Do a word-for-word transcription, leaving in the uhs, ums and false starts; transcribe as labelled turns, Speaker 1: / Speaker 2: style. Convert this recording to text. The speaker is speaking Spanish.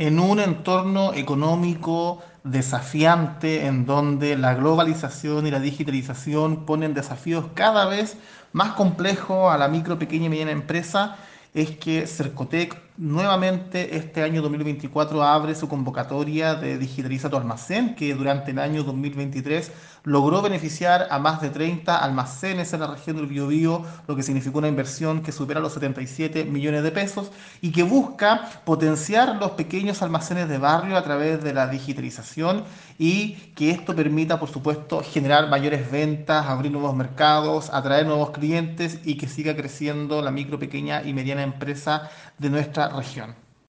Speaker 1: En un entorno económico desafiante en donde la globalización y la digitalización ponen desafíos cada vez más complejos a la micro, pequeña y mediana empresa, es que Cercotec nuevamente este año dos mil veinticuatro abre su convocatoria de Digitaliza tu almacén, que durante el año dos mil veintitrés logró beneficiar a más de treinta almacenes en la región del Biobío, lo que significó una inversión que supera los setenta y siete millones de pesos y que busca potenciar los pequeños almacenes de barrio a través de la digitalización y que esto permita, por supuesto, generar mayores ventas, abrir nuevos mercados, atraer nuevos clientes y que siga creciendo la micro, pequeña y mediana empresa de nuestra región.